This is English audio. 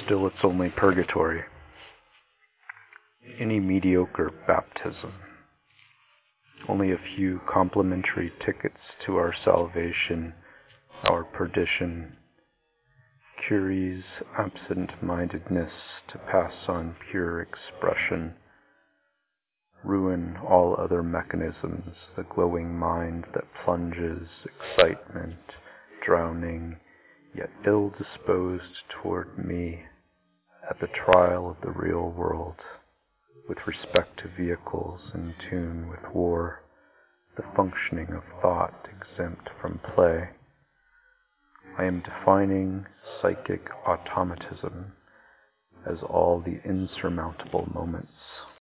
still it's only purgatory. Any mediocre baptism. Only a few complimentary tickets to our salvation, our perdition. Curie's absent-mindedness to pass on pure expression. Ruin all other mechanisms, the glowing mind that plunges, excitement, drowning, yet ill-disposed toward me, at the trial of the real world, with respect to vehicles in tune with war, the functioning of thought exempt from play. I am defining psychic automatism as all the insurmountable moments